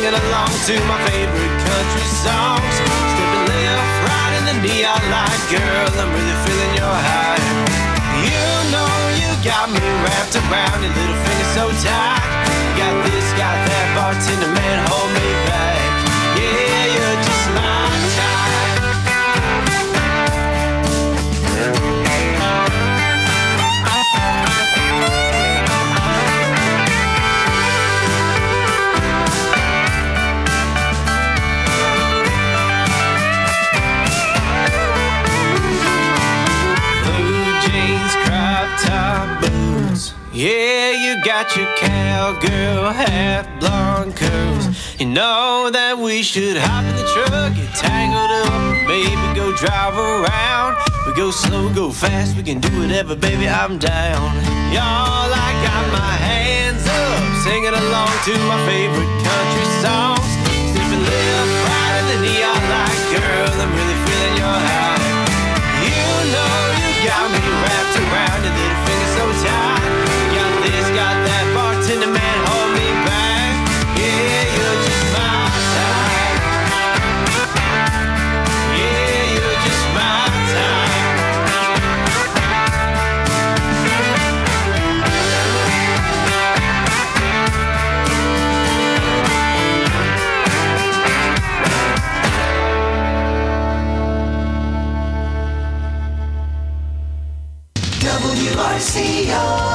singing along to my favorite country songs. Stepping left, right in the neon light, girl, I'm really feeling your high. You know you got me wrapped around your little finger so tight. Got this, got that, bartender man, hold me back. Yeah, you're just my type. Yeah, you got your cowgirl hat, blonde curls. You know that we should hop in the truck, get tangled up, maybe go drive around. We go slow, go fast, we can do whatever, baby, I'm down. Y'all, I got my hands up, singing along to my favorite country songs. Sipping left, right in the neon light, girl, I'm really feeling your high. You know you got me wrapped around your little finger so tight. Got that bartender man, hold me back. Yeah, you're just my type. Yeah, you're just my type. WRCO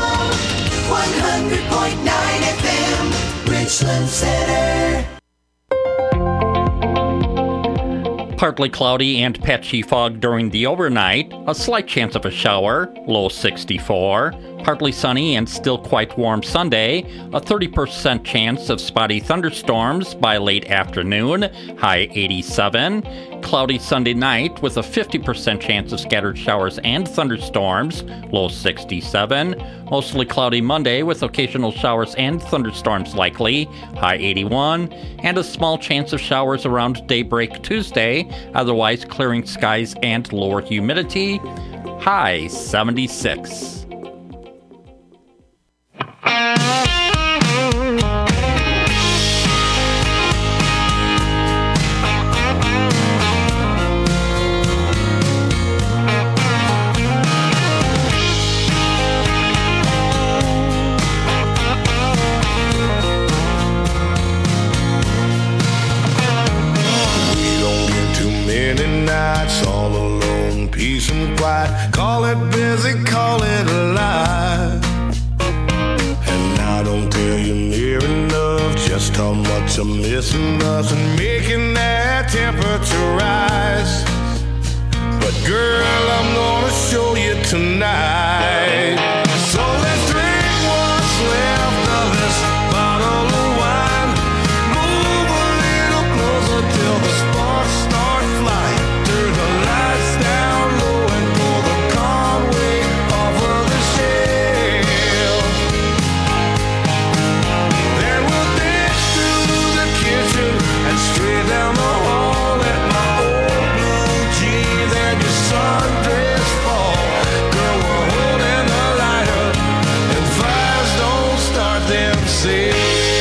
100.9 FM, Richland Center. Partly cloudy and patchy fog during the overnight. A slight chance of a shower, low 64. Partly sunny and still quite warm Sunday. A 30% chance of spotty thunderstorms by late afternoon, high 87. Cloudy Sunday night with a 50% chance of scattered showers and thunderstorms, low 67. Mostly cloudy Monday with occasional showers and thunderstorms likely, high 81. And a small chance of showers around daybreak Tuesday, otherwise clearing skies and lower humidity, high 76. Call it busy, call it alive. And I don't tell you near enough just how much I'm missing us and making that temperature rise. But girl, I'm gonna show you tonight. So let's drink what's left of this bottle of wine. Move a little closer till the sparks start flying. Turn the lights down low and pull the Conway off of the shelf. Then we'll dance through the kitchen and straight down the hall at my old blue jeans and your sundress fall. Girl, we're holding the light up and fires don't start themselves.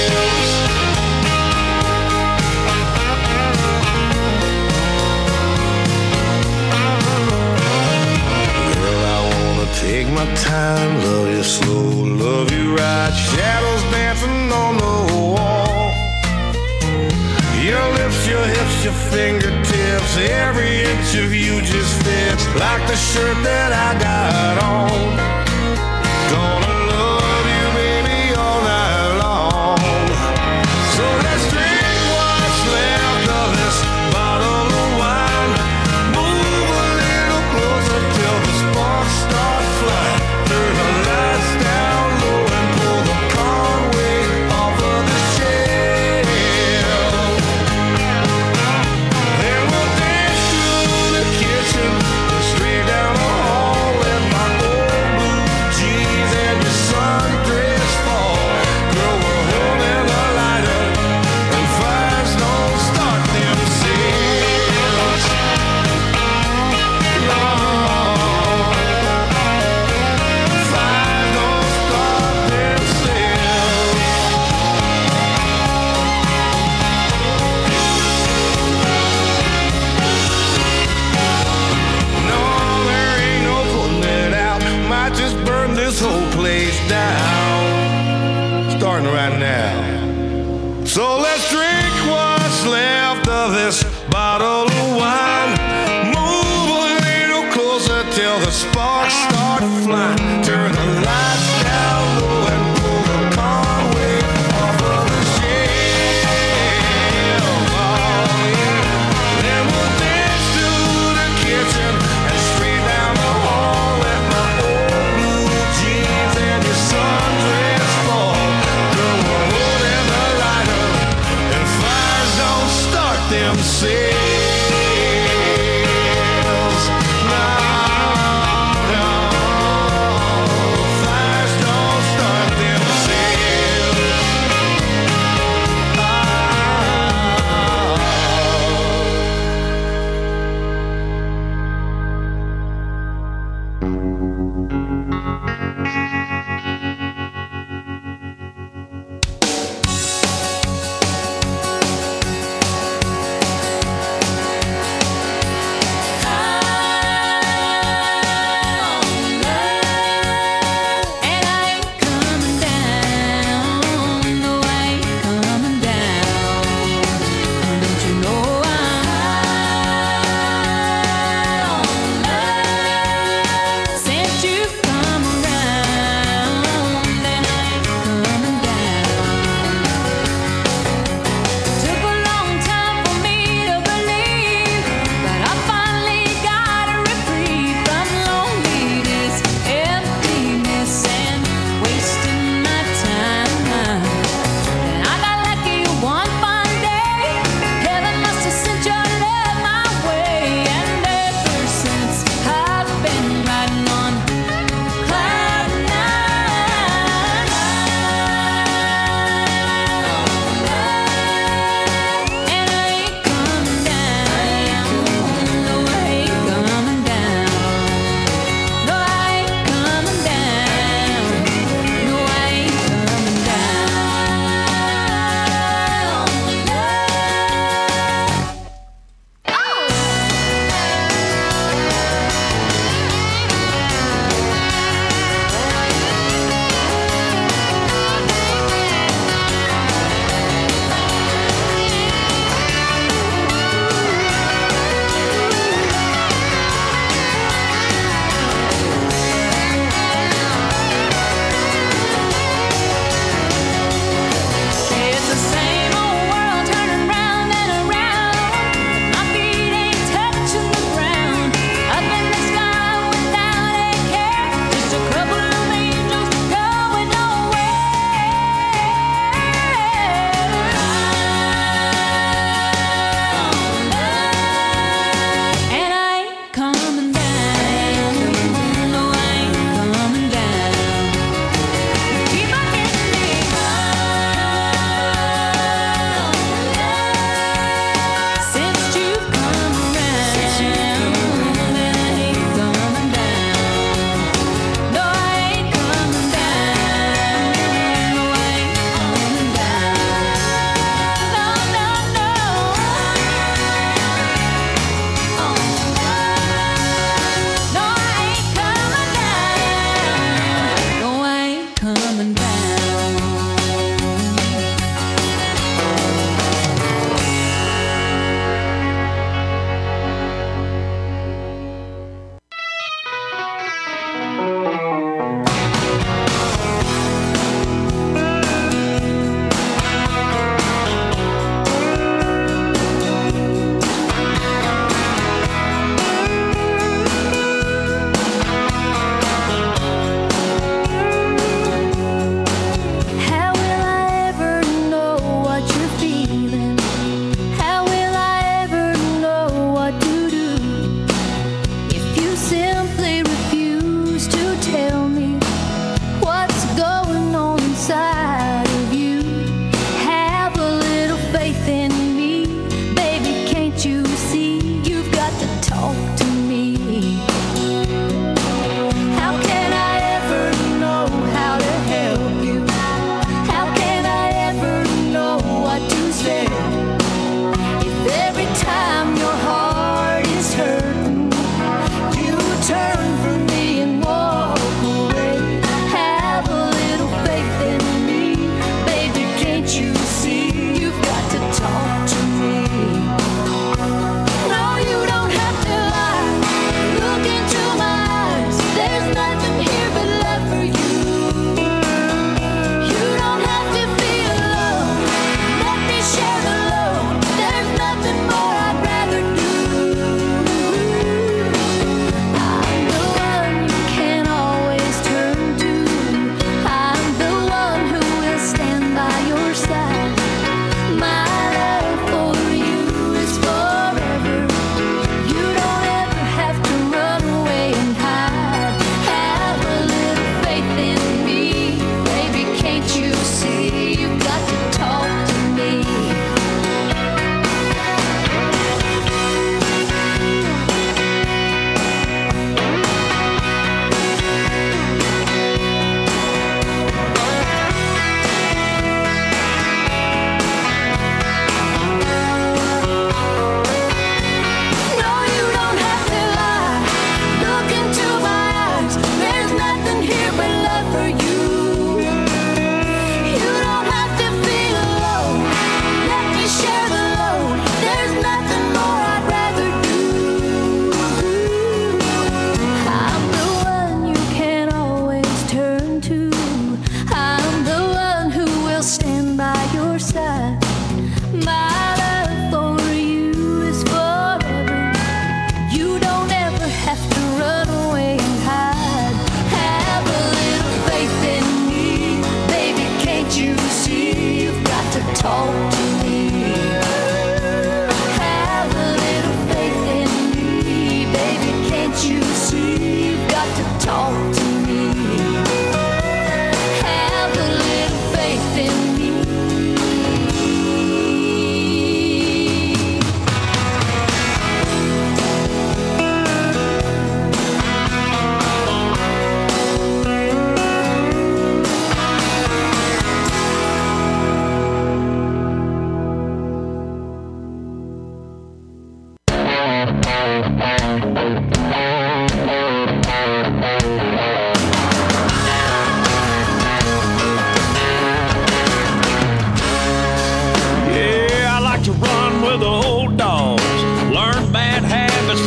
Take my time, love you slow, love you right. Shadows dancing on the wall. Your lips, your hips, your fingertips. Every inch of you just fits like the shirt that I got on. Gonna love you, baby, all night long. So let's drink what's left of this bottle of wine. Move a little closer till the sparks start. Turn the lights down low and pull the Conway off of the shelf. Then we'll dance through the kitchen, straight down the hall in my old blue starting right now. So let's drink what's left of this bottle of wine. Move a little closer till the sparks start flying. Turn the lights down low and pull the Conway off of the shelf. Oh, yeah. Then we'll dance to the kitchen and straight down the hall. Let my old blue jeans and your sundress fall. Girl, we're holding the lighter and fires don't start themselves. No, no.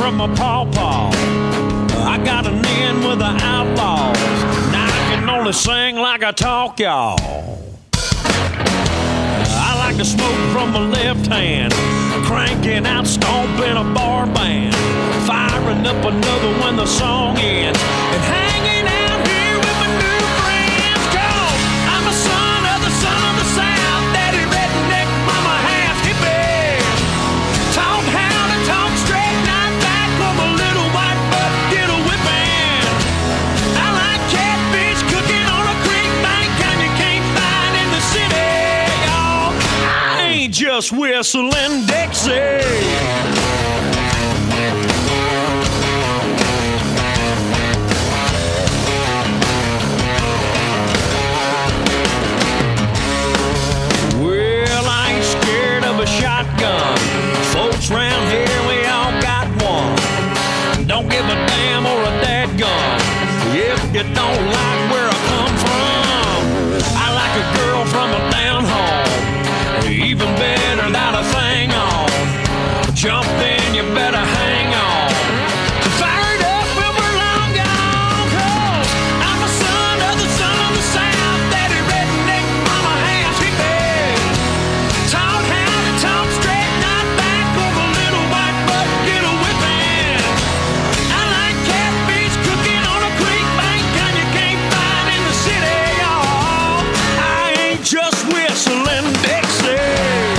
from my pawpaw. I got an in with the outlaws. Now I can only sing like I talk, y'all. I like to smoke from my left hand, cranking out, stomping a bar band, firing up another when the song ends, and hanging out here with my new friends. 'Cause I'm a son of the South, daddy redneck, mama half hippie. Taught how to talk straight, not back from a little white butt, get a whipping. I like catfish cooking on a creek bank, kind you can't find in the city, y'all. I ain't just whistling Dixie. Shotgun. Folks round here, we all got one. Don't give a damn or a dadgun if you don't like where I come from. I like a girl from a down home, even better without a thing on. Jump in, you better hang on. Fired up when we're long gone, 'cause I'm a son of the South, daddy redneck, mama half hippie. Taught how to talk straight, not back, or a little white butt, get a whipping. I like catfish cooking on a creek bank, kind you can't find in the city, y'all. I ain't just whistling Dixie.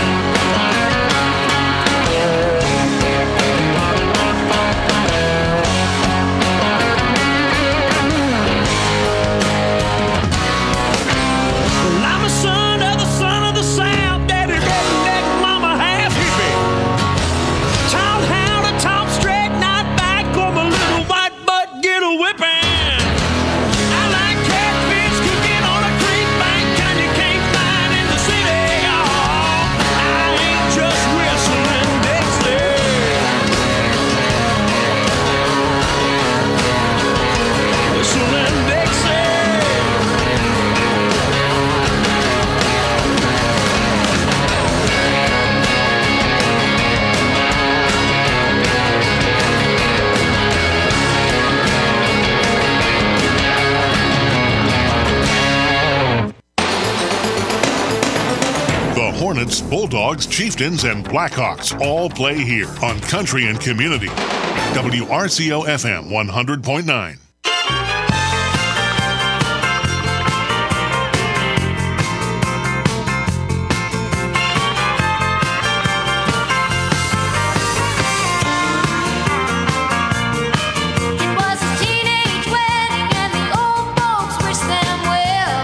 I'm a son of the South, daddy redneck, mama half hippie. Taught how to talk straight, not back, or my little white butt, get a whipping. I like catfish cooking on a creek bank, kind you can't find in the city, y'all. I ain't just whistling Dixie. Whistling Dixie. The Hornets, Bulldogs, Chieftains, and Blackhawks all play here on Country and Community. WRCO FM 100.9. It was a teenage wedding and the old folks wished them well.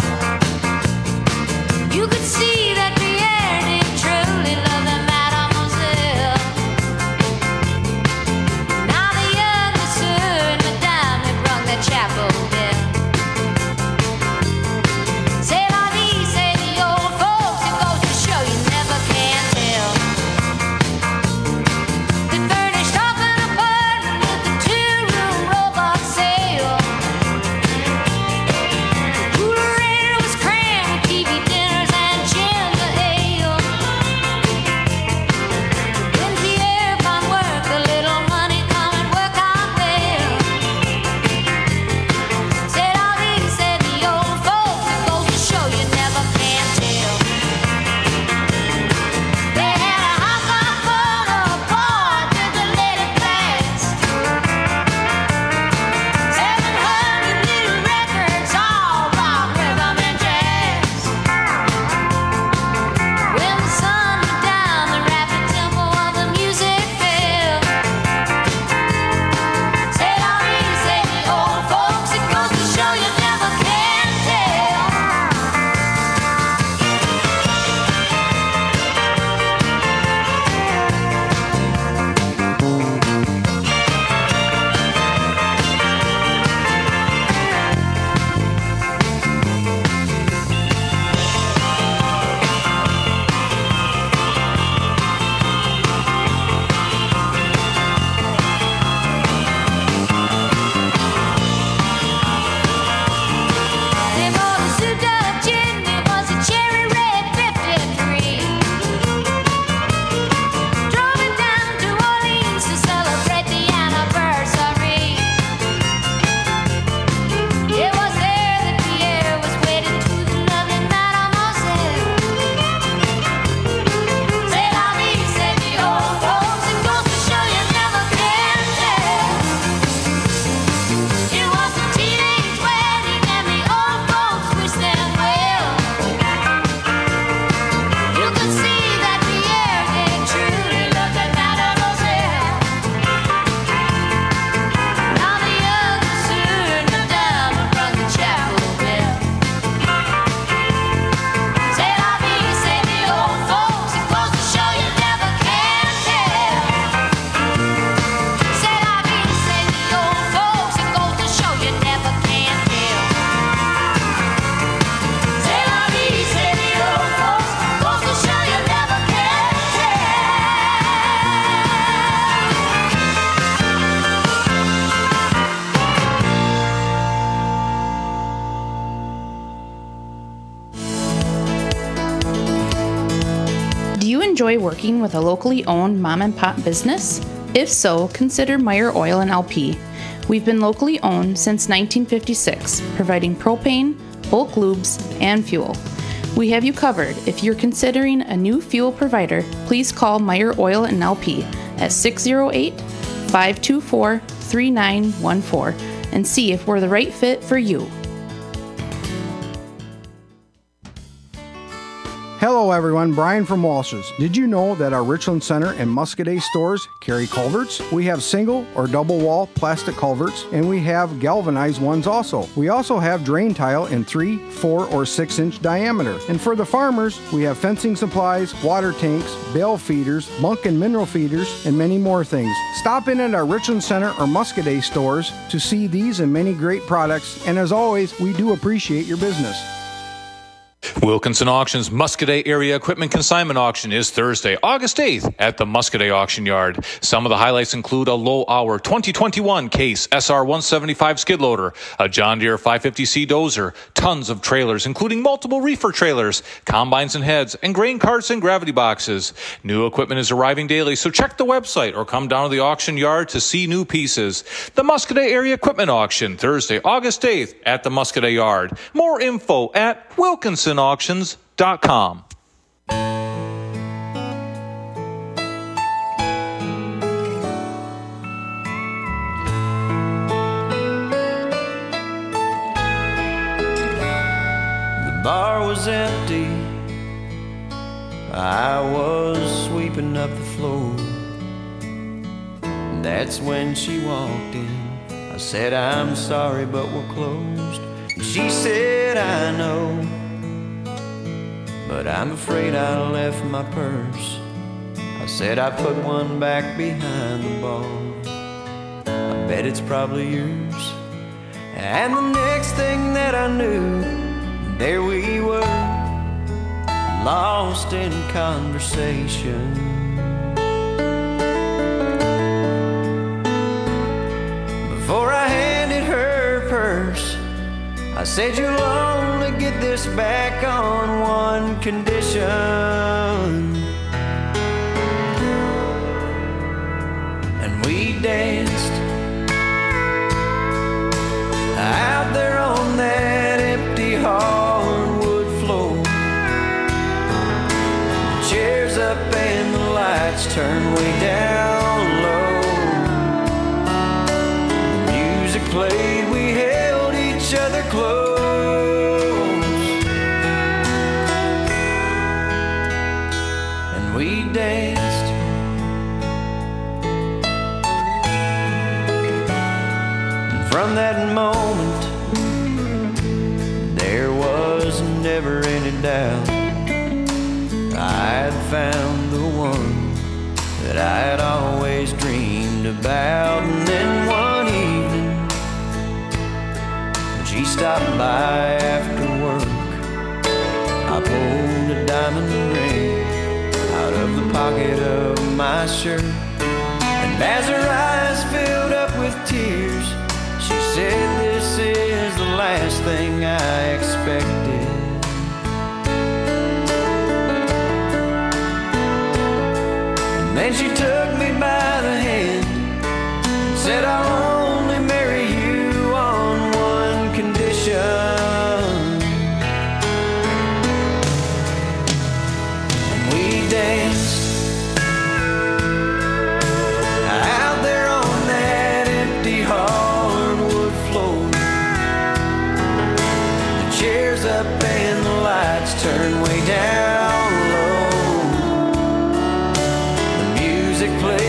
You could see that Pierre did truly love the mademoiselle. Now the youngest son, Madame enjoy working with a locally owned mom and pop business? If so, consider Meyer Oil and LP. We've been locally owned since 1956, providing propane, bulk lubes, and fuel. We have you covered. If you're considering a new fuel provider, please call Meyer Oil and LP at 608-524-3914 and see if we're the right fit for you. Hello everyone, Brian from Walsh's. Did you know that our Richland Center and Muscadet stores carry culverts? We have single or double wall plastic culverts, and we have galvanized ones also. We also have drain tile in 3, 4, or 6 inch diameter. And for the farmers, we have fencing supplies, water tanks, bale feeders, bunk and mineral feeders, and many more things. Stop in at our Richland Center or Muscadet stores to see these and many great products, and as always, we do appreciate your business. Wilkinson Auctions Muscadet Area Equipment Consignment Auction is Thursday, August 8th at the Muscadet Auction Yard. Some of the highlights include a low-hour 2021 Case SR175 skid loader, a John Deere 550C dozer, tons of trailers, including multiple reefer trailers, combines and heads, and grain carts and gravity boxes. New equipment is arriving daily, so check the website or come down to the auction yard to see new pieces. The Muscadet Area Equipment Auction, Thursday, August 8th at the Muscadet Yard. More info at WilkinsonAuctions.com. The bar was empty. I was sweeping up the floor. That's when she walked in. I said, I'm sorry, but we're closed. She said, I know, but I'm afraid I left my purse. I said, I put one back behind the bar. I bet it's probably yours. And the next thing that I knew, there we were, lost in conversation. Before I handed her purse, I said, you'll only get this back on one condition. And we danced out there on that empty hardwood floor. Chairs up and the lights turned way down low. The music played, we held each other close, and we danced. And from that moment, there was never any doubt. I'd found the one that I'd always dreamed about. And then one evening, she stopped by after work. I pulled a diamond ring out of the pocket of my shirt, and as her eyes filled up with tears, she said, this is the last thing I expected. And then she took me by the hand and said, I'll only marry you on one condition. And we danced out there on that empty hardwood floor. The chairs up and the lights turned way down low. The music played,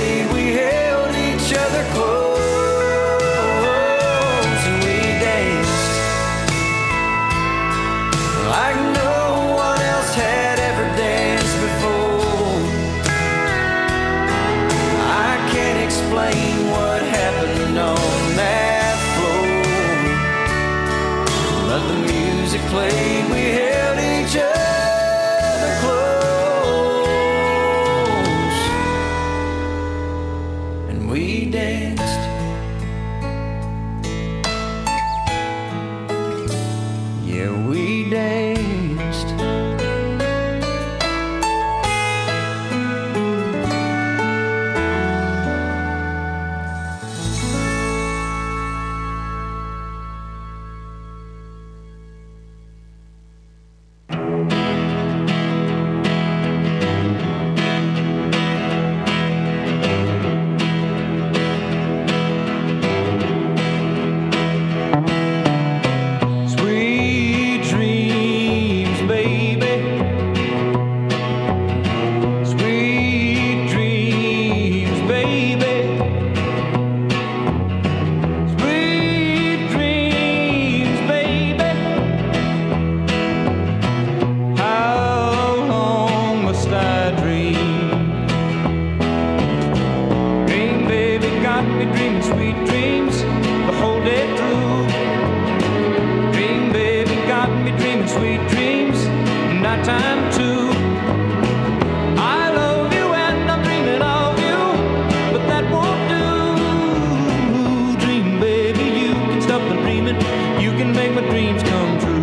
sweet dreams the whole day through. Dream, baby, got me dreaming sweet dreams, nighttime too. I love you and I'm dreaming of you, but that won't do. Dream, baby, you can stop the dreaming, you can make my dreams come true.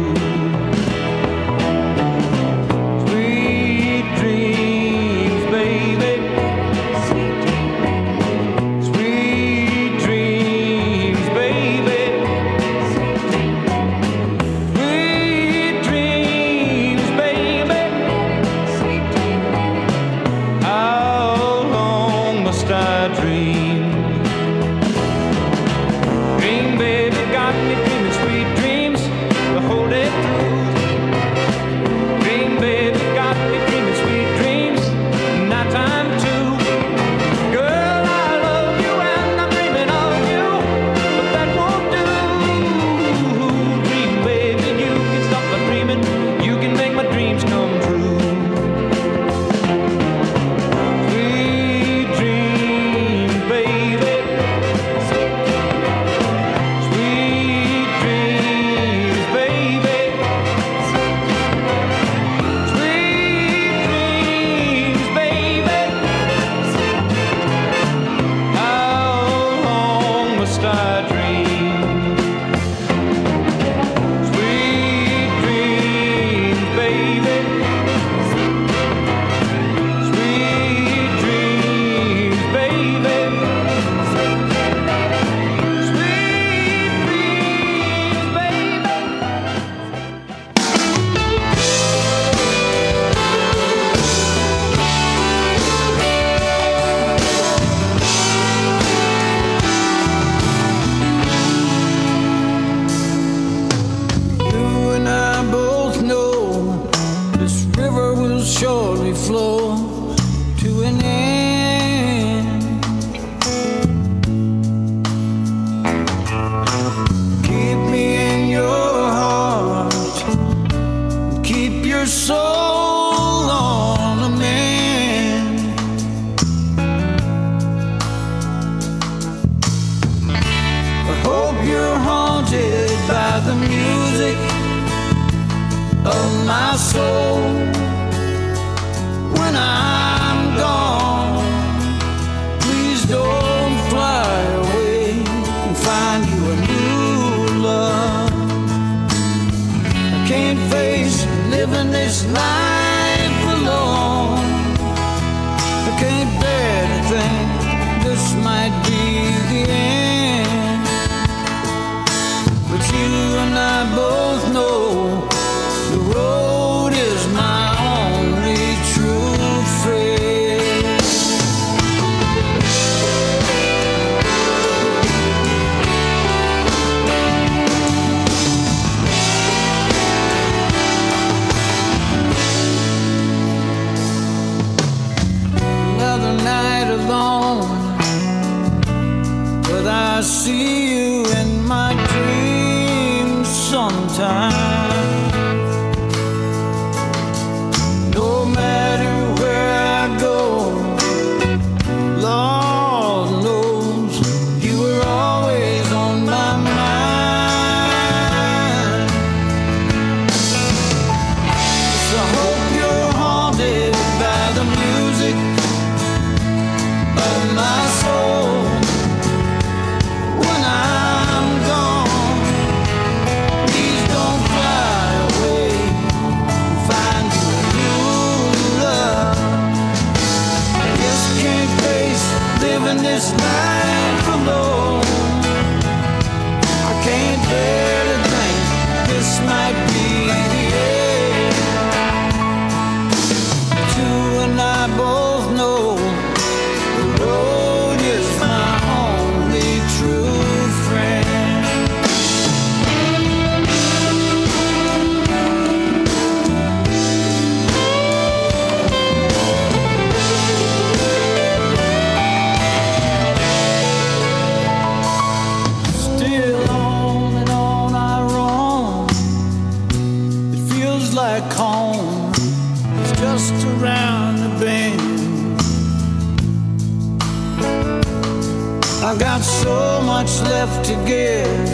I got so much left to give,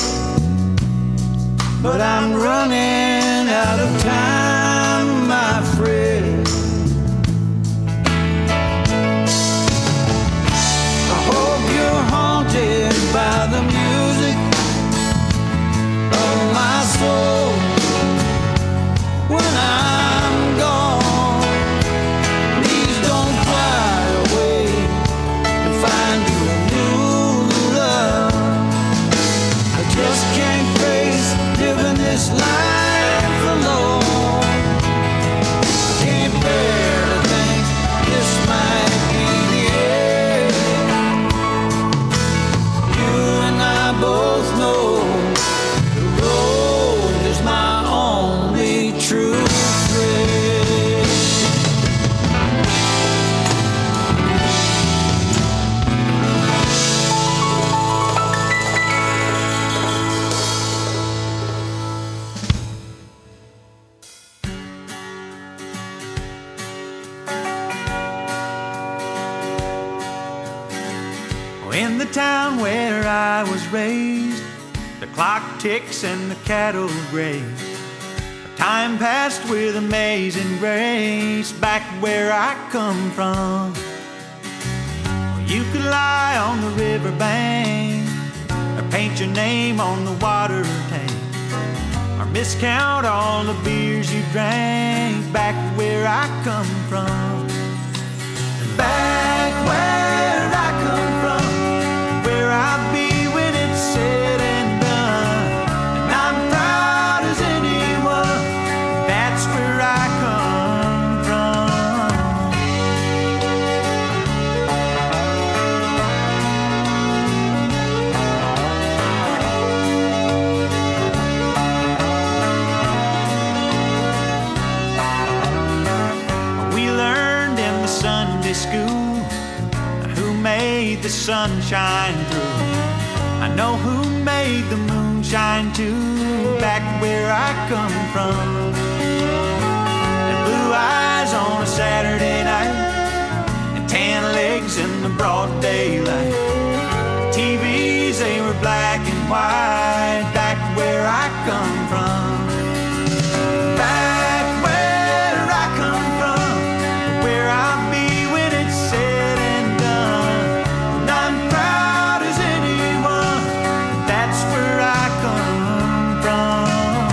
but I'm running out of time, my friend. I hope you're haunted by the music of my soul when I'm gone. Please don't fly away and find you a new love. I just can't face living this life alone. I can't bear to think this might be the end. You and I both know the road is my only true friend. In the town where I was raised, the clock ticks and the cattle graze. Time passed with amazing grace back where I come from. You could lie on the riverbank or paint your name on the water tank, or miscount all the beers you drank back where I come from. Back where I come from, where I'll be when it's said and done. And I'm proud as anyone, that's where I come from. We learned in the Sunday school who made the sunshine through. I know who made the moonshine too, back where I come from. And blue eyes on a Saturday night, and tan legs in the broad daylight. TVs, they were black and white, back where I come from. Back where I come from, where I'll be when it's said and done. And I'm proud as anyone, that's where I come from.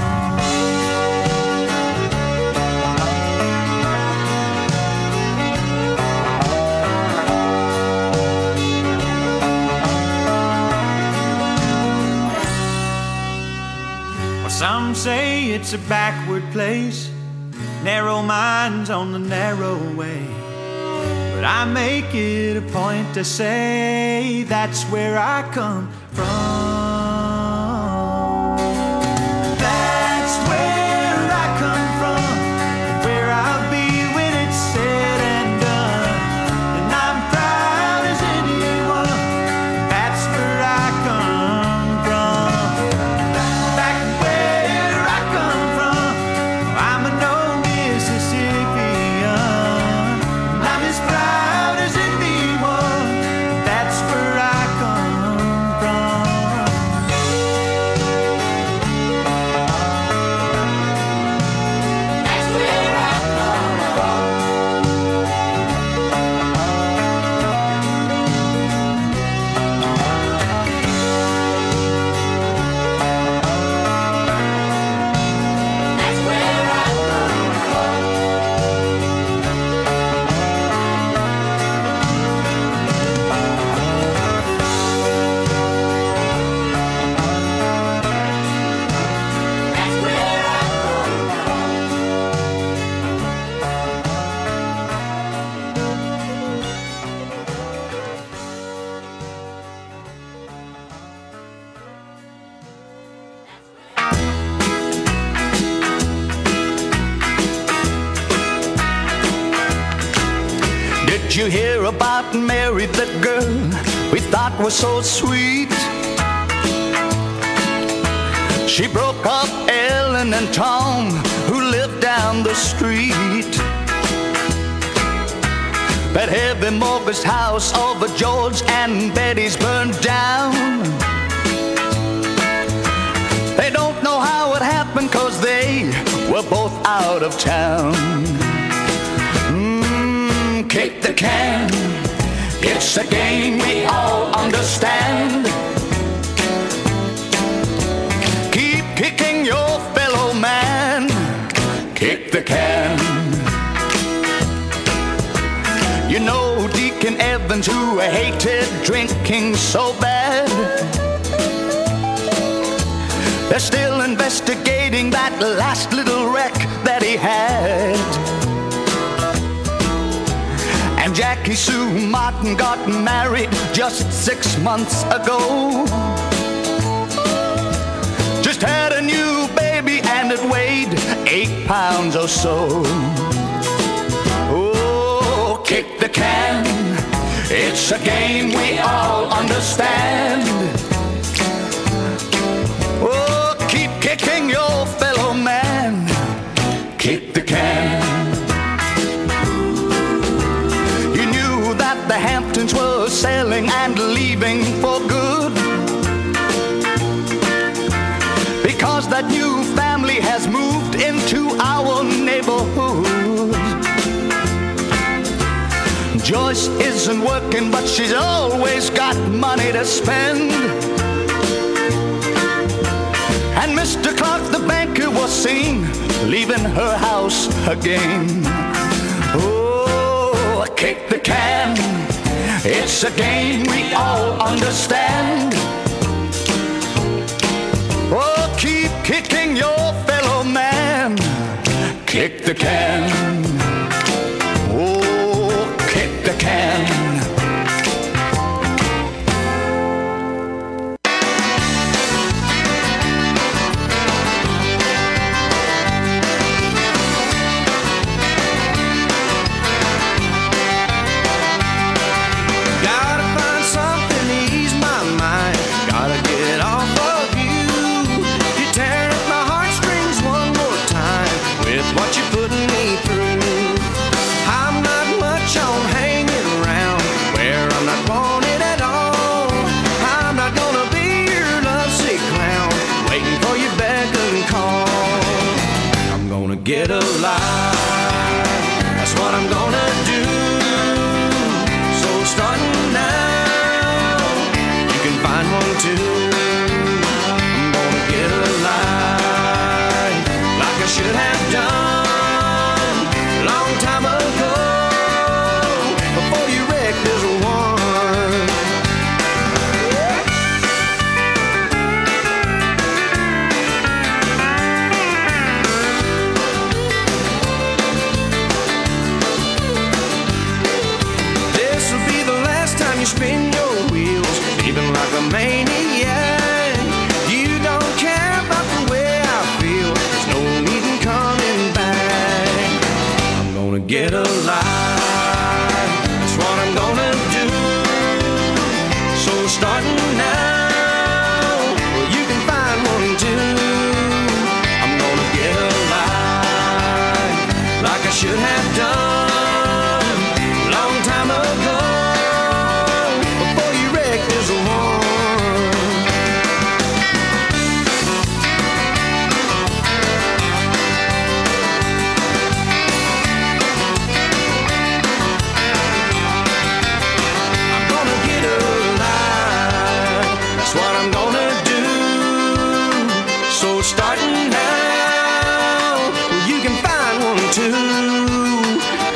Well, some say it's a backward place, narrow minds on the narrow way. But I make it a point to say that's where I come from. That's where I come from, where I'll be when it's said and done. And I'm proud as anyone, that's where I come from. Back where I come from, I'm an old Mississippian. And I'm as proud as anyone, that's where I come from. That's where I come from. That's where I come from. That's where I come from. Did you hear about Mary, the girl we thought was so sweet? She broke up Ellen and Tom, who lived down the street. That heavy mortgage house over George and Betty's burned down. They don't know how it happened, 'cause they were both out of town. Kick the can, it's a game we all understand. Keep kicking your fellow man, kick the can. You know Deacon Evans, who hated drinking so bad, they're still investigating that last little wreck that he had. And Jackie Sue Martin got married just 6 months ago. Just had a new baby and it weighed 8 pounds or so. Oh, kick the can, it's a game we all understand. Oh, keep kicking your fellow man, kick the can. You knew that the Hamptons were selling and leaving for good, because that new family has moved into our neighborhood. Joyce isn't working, but she's always got money to spend. And Mr. Clark, the banker, was seen leaving her house again. Oh, kick the can, it's a game we all understand. Oh, keep kicking your fellow man, kick the can. Oh, kick the can. Gotta find something to ease my mind. Gotta get off of you. You're tearing up my heartstrings one more time with what you're putting me through. I'm not much on hanging around where I'm not wanted at all. I'm not gonna be your lovesick clown waiting for your beck and call. I'm gonna get alive, that's what I'm gonna do. So starting now, you can find one too. I'm gonna get alive like I should have done a long time ago, before you wrecked this one. This will be the last time you spin your wheels, leaving like a maniac. You don't care about the way I feel, there's no need in coming back. I'm gonna get alive, that's what I'm gonna do. So starting now, well, you can find one too. I'm gonna get alive like I should have done a long time ago, before you wrecked this one. I'm gonna get alive, that's what I'm gonna do. So starting now, well, you can find one too.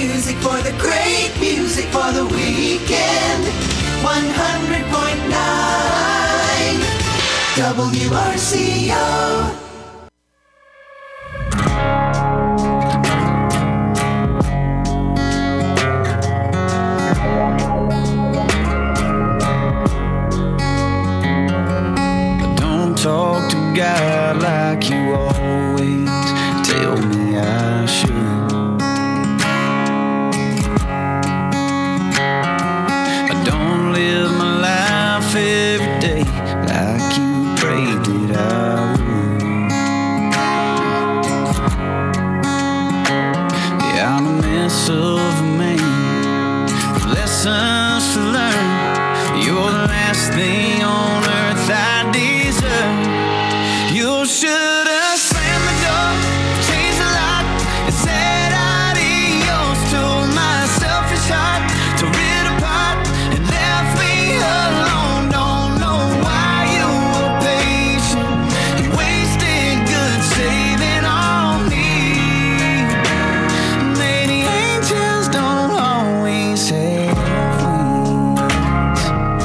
music for the great music for the weekend. 100.9 WRCO. Talk to God like you always tell me I should. I don't live my life every day like you prayed that I would. Yeah, I'm a mess of a man, lessons to learn. You're the last thing on earth I deserve. You should have slammed the door, changed the lock, and said adios to my selfish heart. Tore it apart and left me alone. Don't know why you were patient and wasted good saving on me. Maybe angels don't always have wings.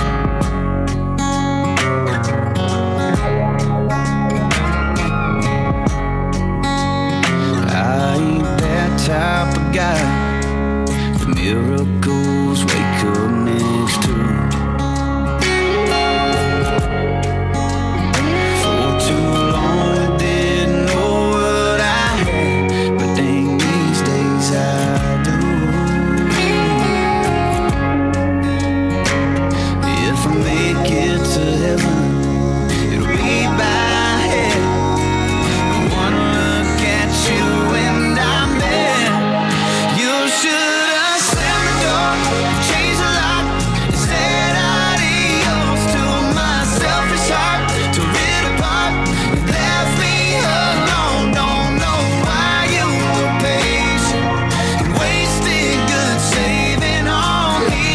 I ain't that type of guy the miracles wake up next to. For too long I didn't know what I had, but dang, these days I do. If I make it to heaven, it'll be by head. One look at you and I'm there. You should have slammed the door, changed the lock, and said adios to my selfish heart. Tore it apart and left me alone. Don't know why you were patient and wasted good saving on me.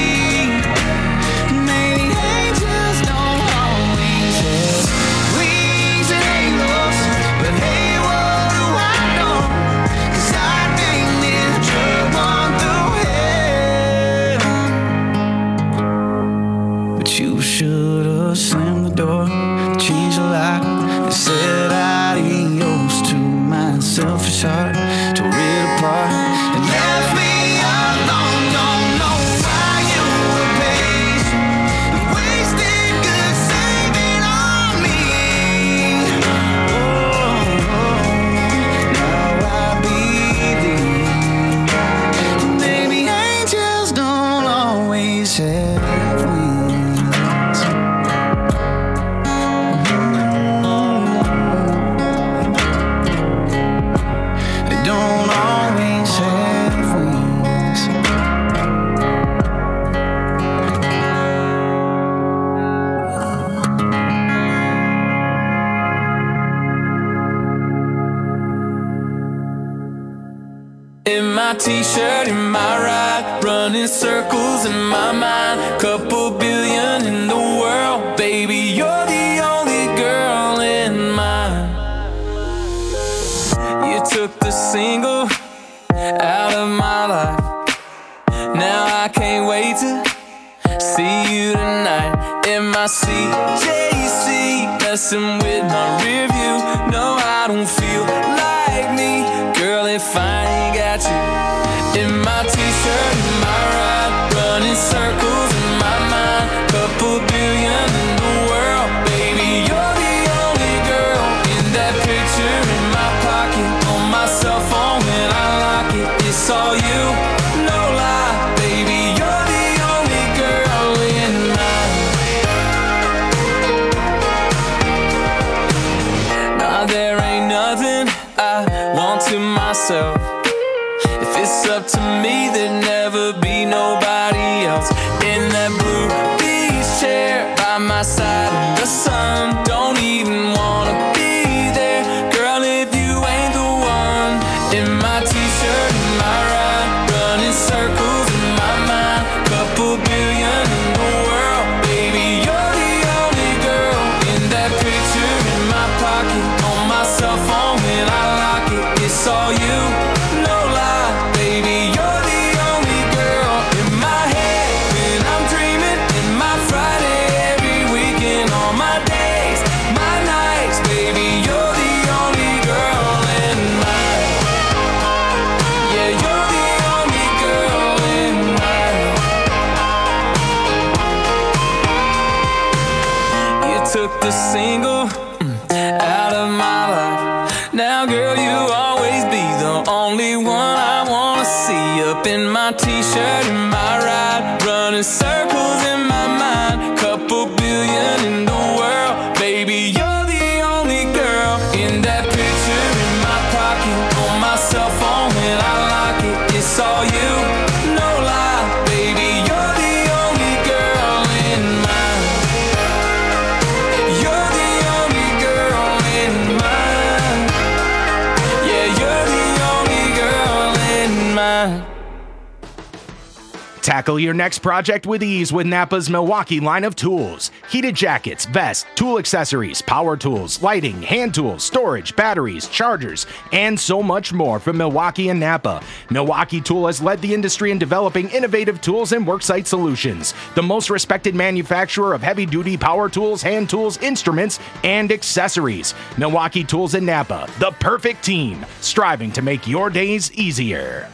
Maybe angels don't always have wings and halos, but hey, what do I know? 'Cause I didn't need a drug one through hell. But you should have slammed the door, changed the lock, and said adios to my selfish heart. Tore it apart and left me alone. Don't know why you were patient and wasted good saving on me. Now I believe maybe angels don't always have wings. They don't always have wings. In my t-shirt, in my ride, running circles in my mind. Couple billion in the world, baby, you're the only girl in mine. You took the single out of my life. Now I can't wait to see you tonight. In my CJC, messing with my rear view. No, I don't feel like me, girl, if I ain't got you. In my t-shirt, in my ride, running circles in my mind. Couple billion in the world, baby, you're the only girl. In that picture in my pocket, on my cell phone when I lock it, it's all you, no lie, baby, you're the only girl in mine. Now there ain't nothing I want to myself. If it's up to me, there'd never be nobody else. In that blue beach chair by my side in the sun, don't even wanna be there, girl, if you ain't the one. In my t-shirt, in my ride, running circles in my mind. Couple billion in the world, baby, you're the only girl. In that picture in my pocket, on my cell phone when I lock it, it's all you, no lie, baby, you're the the single out of my life. Now, girl, you'll always be the only one I wanna see. Up in my t-shirt and my ride, running circles in my mind. Couple billion in the world, baby, you're the only girl. In that picture in my pocket, on my cell phone when I lock it, it's all you, no lie, baby, you're the only girl in mine. You're the only girl in mine. Yeah, you're the only girl in mine. Tackle your next project with ease with Napa's Milwaukee line of tools. Heated jackets, vests, tool accessories, power tools, lighting, hand tools, storage, batteries, chargers, and so much more from Milwaukee and Napa. Milwaukee Tool has led the industry in developing innovative tools and worksite solutions. The most respected manufacturer of heavy-duty power tools, hand tools, instruments, and accessories. Milwaukee Tools and Napa, the perfect team, striving to make your days easier.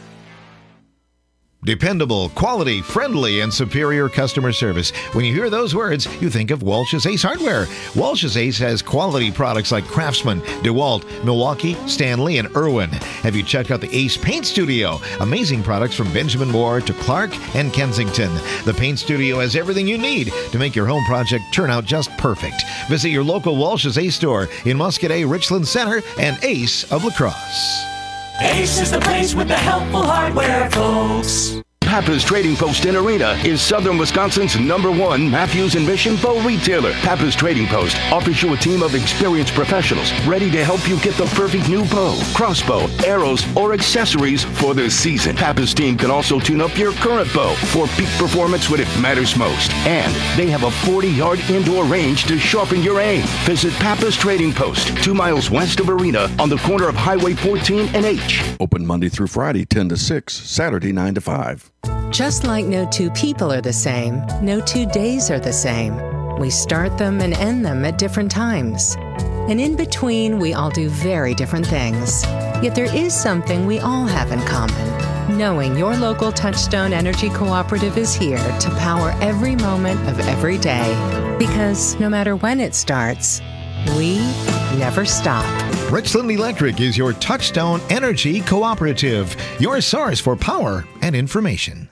Dependable, quality, friendly, and superior customer service. When you hear those words, you think of Walsh's Ace Hardware. Walsh's Ace has quality products like Craftsman, DeWalt, Milwaukee, Stanley, and Irwin. Have you checked out the Ace Paint Studio? Amazing products from Benjamin Moore to Clark and Kensington. The Paint Studio has everything you need to make your home project turn out just perfect. Visit your local Walsh's Ace store in Muscadet, Richland Center, and Ace of La Crosse. Ace is the place with the helpful hardware, folks. Pappas Trading Post in Arena is Southern Wisconsin's #1 Matthews and Mission bow retailer. Pappas Trading Post offers you a team of experienced professionals ready to help you get the perfect new bow, crossbow, arrows, or accessories for this season. Pappas team can also tune up your current bow for peak performance when it matters most. And they have a 40-yard indoor range to sharpen your aim. Visit Pappas Trading Post, 2 miles west of Arena on the corner of Highway 14 and H. Open Monday through Friday, 10 to 6, Saturday, 9 to 5. Just like no two people are the same, no 2 days are the same. We start them and end them at different times. And in between, we all do very different things. Yet there is something we all have in common. Knowing your local Touchstone Energy Cooperative is here to power every moment of every day. Because no matter when it starts, we never stop. Richland Electric is your Touchstone Energy Cooperative, your source for power and information.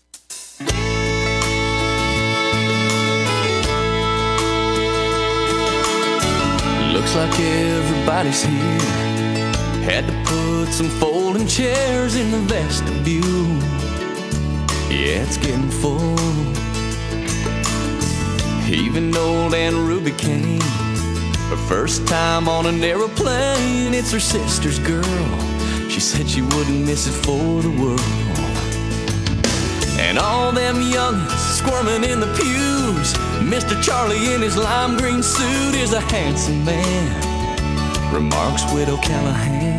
Looks like everybody's here. Had to put some folding chairs in the vestibule. Yeah, it's getting full. Even old Aunt Ruby came. Her first time on an aeroplane. It's her sister's girl. She said she wouldn't miss it for the world. And all them youngins squirming in the pews. Mr. Charlie in his lime green suit is a handsome man, remarks Widow Callahan.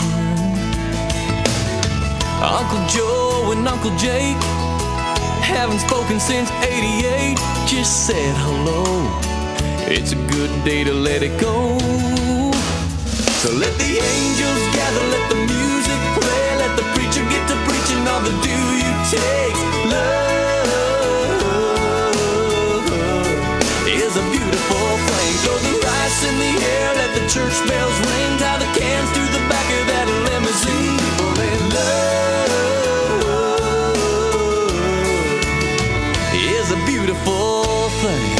Uncle Joe and Uncle Jake haven't spoken since '88. Just said hello. It's a good day to let it go. So let the angels gather, let the music play, let the preacher get to preaching all the do you take. Love is a beautiful flame. Throw the rice in the air, let the church bells ring, tie the cans to the back of that limousine. People in love is a beautiful thing.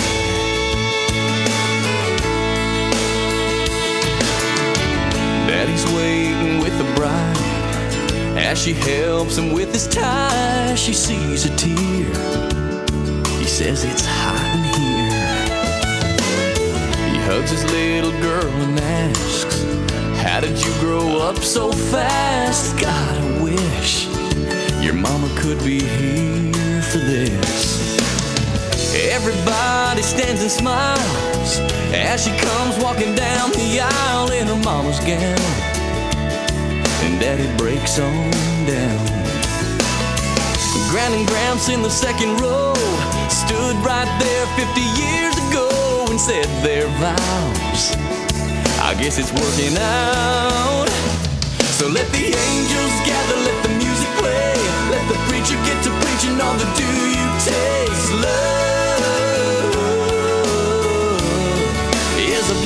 Daddy's waiting with the bride. As she helps him with his tie, she sees a tear. He says it's hot in here. He hugs his little girl and asks, how did you grow up so fast? God, I wish your mama could be here for this. Everybody stands and smiles as she comes walking down the aisle in her mama's gown. And Daddy breaks on down. Gran and Gramps in the second row stood right there 50 years ago and said their vows. I guess it's working out. So let the angels gather, let the music play, let the preacher get to preaching on the do you taste. Love is a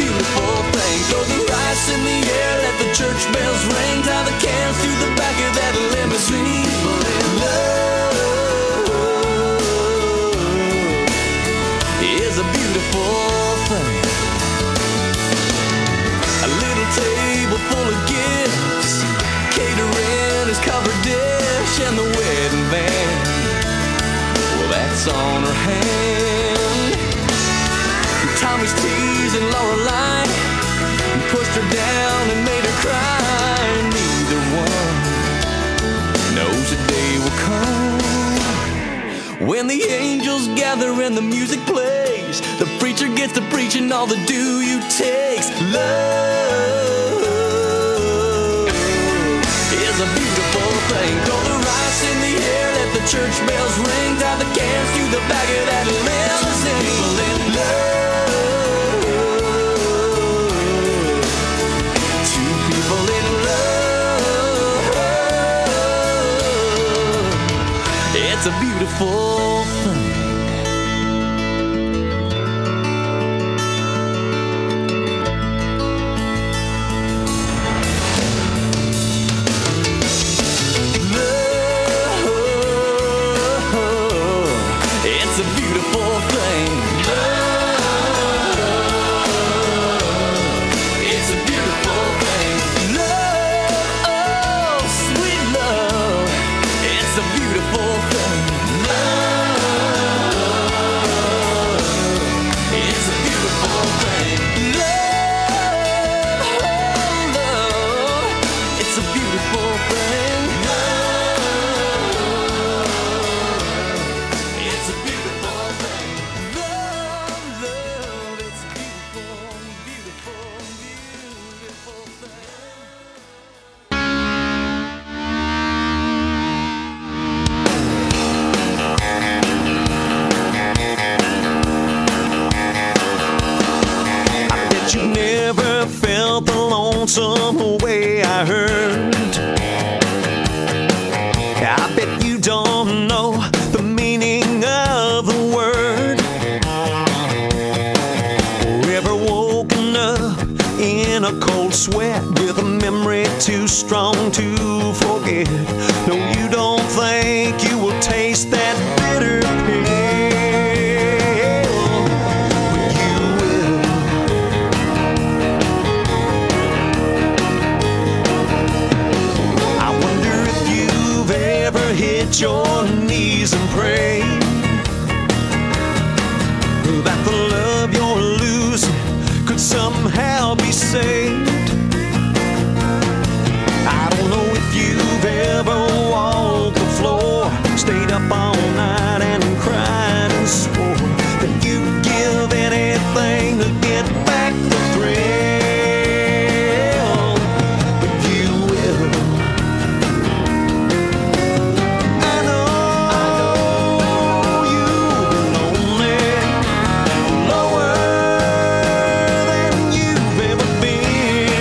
kiss on her hand. Tommy's teasing Lorelei, pushed her down and made her cry. Neither one knows the day will come when the angels gather and the music plays. The preacher gets to preaching all the do you takes. Love is a beautiful thing. Throw the rice in the air, let the church bells ring. Tie the cans to the back of that limousine. People in love, two people in love. It's a beautiful thing. It's a beautiful thing. It's a beautiful thing. Love, oh, sweet love. It's a beautiful thing. Love, it's a beautiful thing. Love, love, it's a beautiful thing. It's a beautiful thing. Love, love, it's a beautiful, beautiful, beautiful thing. I bet you never felt the lonesome way I heard. I bet you don't know the meaning of the word. Or ever woken up in a cold sweat with a memory too strong to forget. No, you don't think you will taste that bitter pill, but you will. I wonder if you've ever hit your knees and prayed that the love you're losing could somehow be saved. I don't know if you've ever walked the floor, stayed up all night and cried and swore that you'd give anything to get back the thrill, but you will. I know you've been lonely, lower than you've ever been.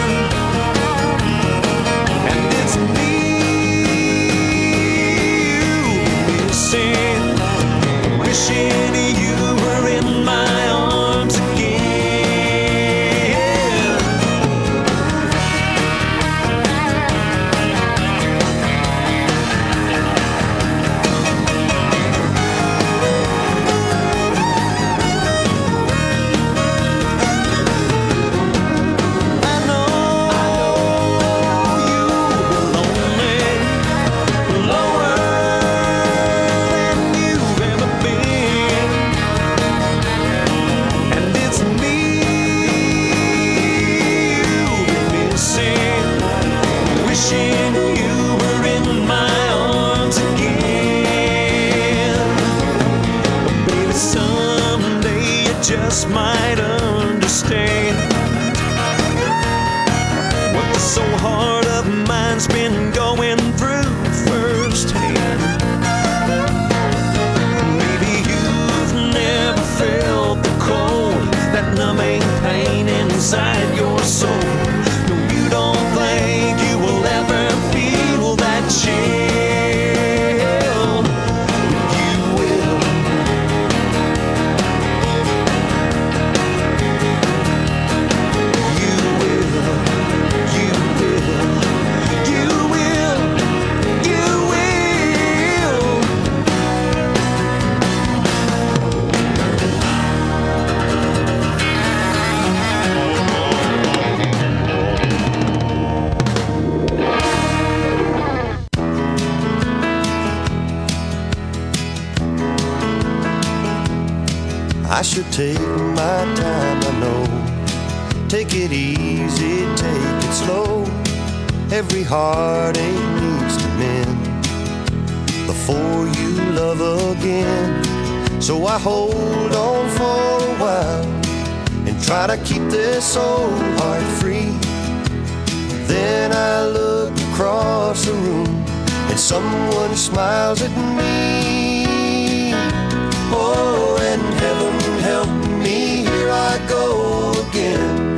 I should take my time, I know. Take it easy, take it slow. Every heartache needs to mend before you love again. So I hold on for a while and try to keep this old heart free. Then I look across the room and someone smiles at me. Oh, and heaven help me, here I go again.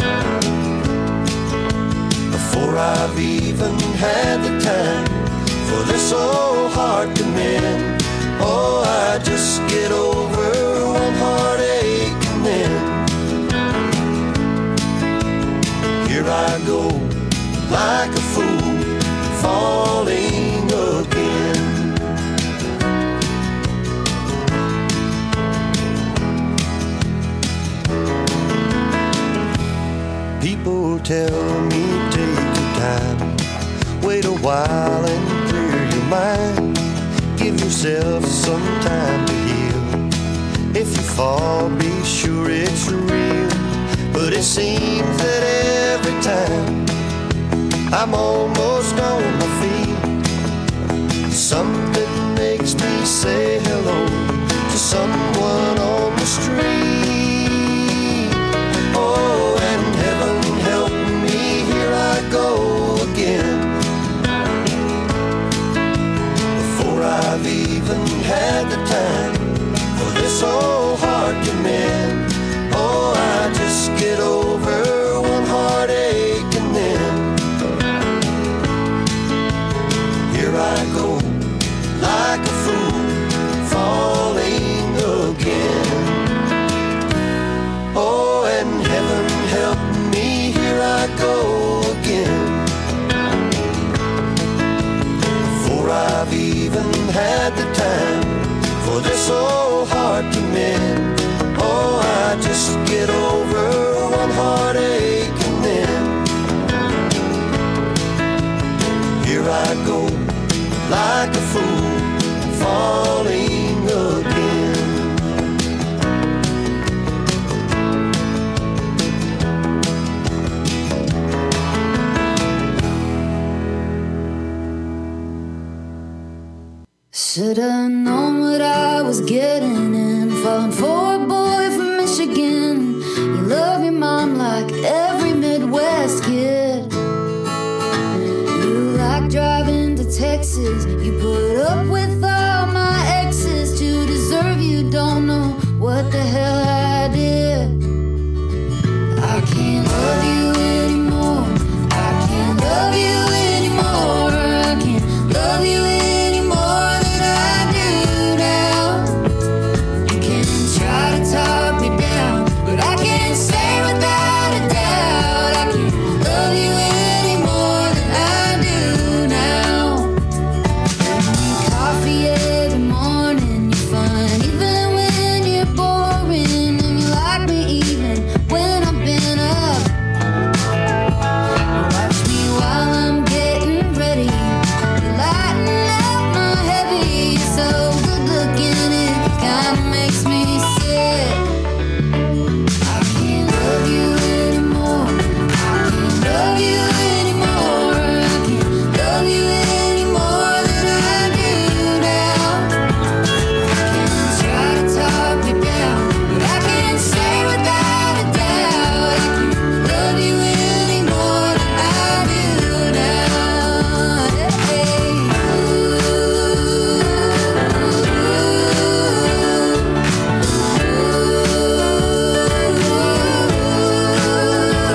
Before I've even had the time for this old heart to mend. Oh, I just get over one heartache and then here I go, like a fool, falling again. People tell me take your time, wait a while and clear your mind. Give yourself some time to heal. If you fall, be sure it's real. But it seems that every time I'm almost on my feet, something makes me say hello to someone on the street. Oh, and heaven help me, here I go again. Before I've even had the time for this old heart to mend. Oh, I just get over one heartache and then here I go, like a fool, falling again. Oh, and heaven help me, here I go again. Before I've even had the time for this old heart to mend. Oh, I just get over one heartache and then here I go, like a fool, falling again. Should've known what I was getting in, falling for